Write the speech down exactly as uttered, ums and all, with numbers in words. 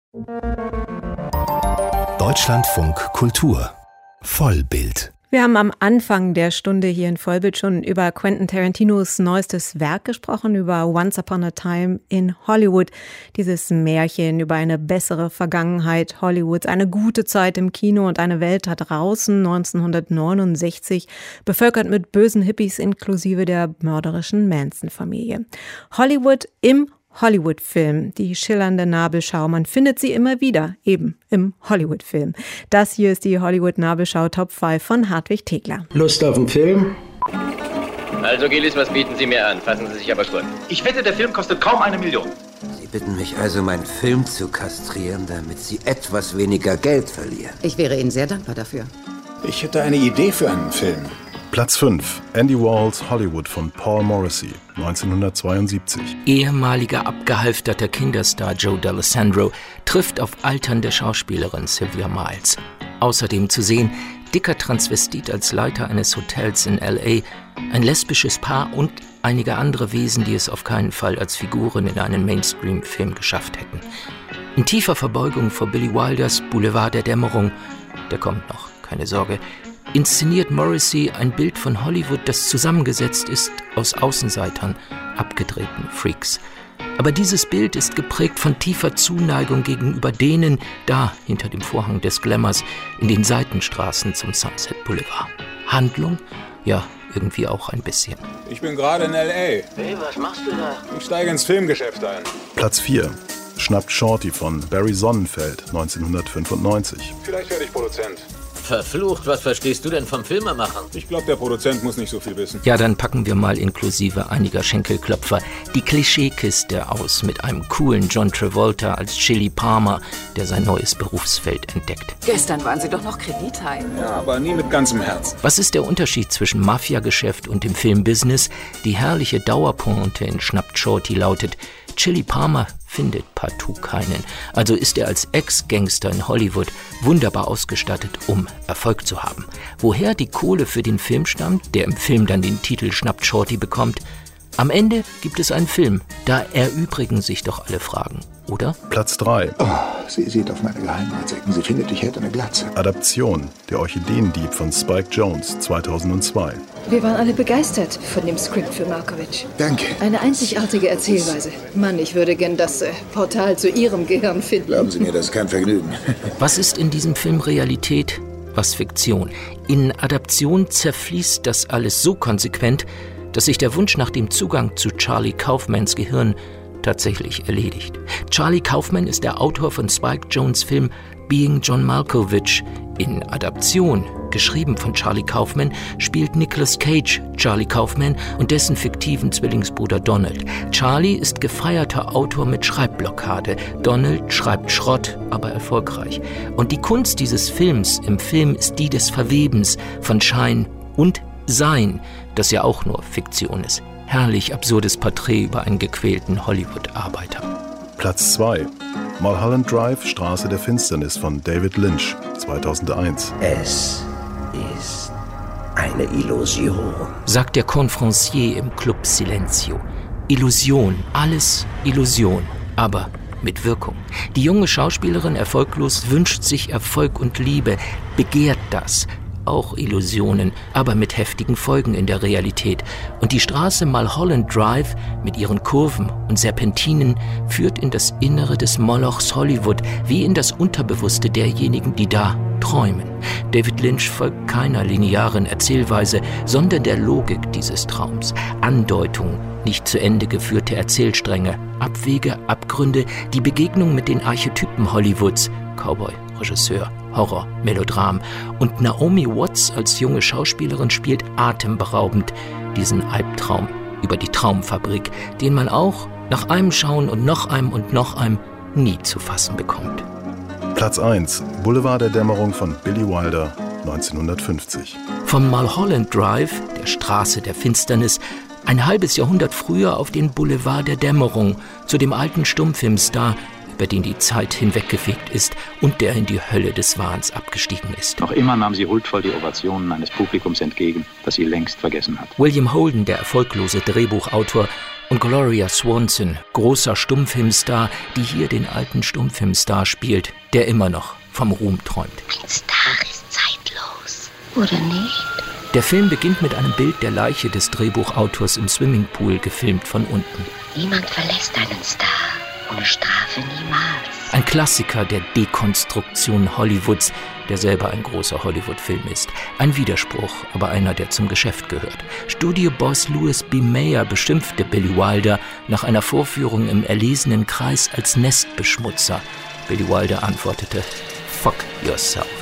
Deutschlandfunk Kultur Vollbild. Wir haben am Anfang der Stunde hier in Vollbild schon über Quentin Tarantinos neuestes Werk gesprochen, über Once Upon a Time in Hollywood. Dieses Märchen über eine bessere Vergangenheit Hollywoods, eine gute Zeit im Kino und eine Welt da draußen neunzehnhundertneunundsechzig, bevölkert mit bösen Hippies inklusive der mörderischen Manson-Familie. Hollywood im Hollywood-Film, die schillernde Nabelschau. Man findet sie immer wieder, eben im Hollywood-Film. Das hier ist die Hollywood-Nabelschau Top fünf von Hartwig Tegler. Lust auf einen Film? Also Gillis, was bieten Sie mir an? Fassen Sie sich aber kurz. Ich wette, der Film kostet kaum eine Million. Sie bitten mich also, meinen Film zu kastrieren, damit Sie etwas weniger Geld verlieren. Ich wäre Ihnen sehr dankbar dafür. Ich hätte eine Idee für einen Film. Platz fünf. Andy Warhols Hollywood von Paul Morrissey, neunzehnhundertzweiundsiebzig. Ehemaliger abgehalfterter Kinderstar Joe D'Alessandro trifft auf alternde Schauspielerin Sylvia Miles. Außerdem zu sehen, dicker Transvestit als Leiter eines Hotels in L A, ein lesbisches Paar und einige andere Wesen, die es auf keinen Fall als Figuren in einen Mainstream-Film geschafft hätten. In tiefer Verbeugung vor Billy Wilders Boulevard der Dämmerung, der kommt noch, keine Sorge, inszeniert Morrissey ein Bild von Hollywood, das zusammengesetzt ist aus Außenseitern, abgedrehten Freaks. Aber dieses Bild ist geprägt von tiefer Zuneigung gegenüber denen, da hinter dem Vorhang des Glamours, in den Seitenstraßen zum Sunset Boulevard. Handlung? Ja, irgendwie auch ein bisschen. Ich bin gerade in L A. Hey, was machst du da? Ich steige ins Filmgeschäft ein. Platz vier. Schnappt Shorty von Barry Sonnenfeld, neunzehnhundertfünfundneunzig. Vielleicht werde ich Produzent. Verflucht, was verstehst du denn vom Filmemachen? Ich glaube, der Produzent muss nicht so viel wissen. Ja, dann packen wir mal inklusive einiger Schenkelklopfer die Klischeekiste aus mit einem coolen John Travolta als Chili Palmer, der sein neues Berufsfeld entdeckt. Gestern waren Sie doch noch kredithigh. Ja, aber nie mit ganzem Herzen. Was ist der Unterschied zwischen Mafiageschäft und dem Filmbusiness? Die herrliche Dauerpointe in Schnappt Shorty lautet: Chili Palmer findet partout keinen. Also ist er als Ex-Gangster in Hollywood wunderbar ausgestattet, um Erfolg zu haben. Woher die Kohle für den Film stammt, der im Film dann den Titel Schnappt Shorty bekommt? Am Ende gibt es einen Film. Da erübrigen sich doch alle Fragen, oder? Platz drei. Oh, sie sieht auf meine Geheimratsecken. Sie findet, ich hätte eine Glatze. Adaption, der Orchideendieb von Spike Jonze, zweitausendzwei. Wir waren alle begeistert von dem Skript für Malkovich. Danke. Eine einzigartige Erzählweise. Mann, ich würde gern das äh, Portal zu Ihrem Gehirn finden. Glauben Sie mir, das ist kein Vergnügen. Was ist in diesem Film Realität, was Fiktion? In Adaption zerfließt das alles so konsequent, dass sich der Wunsch nach dem Zugang zu Charlie Kaufmans Gehirn tatsächlich erledigt. Charlie Kaufman ist der Autor von Spike Jonze' Film Being John Malkovich. In Adaption, geschrieben von Charlie Kaufman, spielt Nicolas Cage Charlie Kaufman und dessen fiktiven Zwillingsbruder Donald. Charlie ist gefeierter Autor mit Schreibblockade. Donald schreibt Schrott, aber erfolgreich. Und die Kunst dieses Films im Film ist die des Verwebens von Schein und Sein, das ja auch nur Fiktion ist. Herrlich absurdes Porträt über einen gequälten Hollywood-Arbeiter. Platz zwei. Mulholland Drive, Straße der Finsternis von David Lynch, zweitausendeins. Es ist eine Illusion, sagt der Confrancier im Club Silencio. Illusion, alles Illusion, aber mit Wirkung. Die junge Schauspielerin, erfolglos, wünscht sich Erfolg und Liebe, begehrt das. Auch Illusionen, aber mit heftigen Folgen in der Realität. Und die Straße Mulholland Drive mit ihren Kurven und Serpentinen führt in das Innere des Molochs Hollywood, wie in das Unterbewusste derjenigen, die da träumen. David Lynch folgt keiner linearen Erzählweise, sondern der Logik dieses Traums. Andeutungen, nicht zu Ende geführte Erzählstränge, Abwege, Abgründe, die Begegnung mit den Archetypen Hollywoods, Cowboy, Regisseur, Horror, Melodram. Und Naomi Watts als junge Schauspielerin spielt atemberaubend diesen Albtraum über die Traumfabrik, den man auch nach einem Schauen und noch einem und noch einem nie zu fassen bekommt. Platz eins. Boulevard der Dämmerung von Billy Wilder, neunzehnhundertfünfzig. Vom Mulholland Drive, der Straße der Finsternis, ein halbes Jahrhundert früher auf den Boulevard der Dämmerung, zu dem alten Stummfilmstar, über den die Zeit hinweggefegt ist und der in die Hölle des Wahns abgestiegen ist. Noch immer nahm sie huldvoll die Ovationen eines Publikums entgegen, das sie längst vergessen hat. William Holden, der erfolglose Drehbuchautor, Und Gloria Swanson, großer Stummfilmstar, die hier den alten Stummfilmstar spielt, der immer noch vom Ruhm träumt. Ein Star ist zeitlos, oder nicht? Der Film beginnt mit einem Bild der Leiche des Drehbuchautors im Swimmingpool, gefilmt von unten. Niemand verlässt einen Star, ohne Strafe niemals. Ein Klassiker der Dekonstruktion Hollywoods, der selber ein großer Hollywood-Film ist. Ein Widerspruch, aber einer, der zum Geschäft gehört. Studioboss Louis B. Mayer beschimpfte Billy Wilder nach einer Vorführung im erlesenen Kreis als Nestbeschmutzer. Billy Wilder antwortete: Fuck yourself.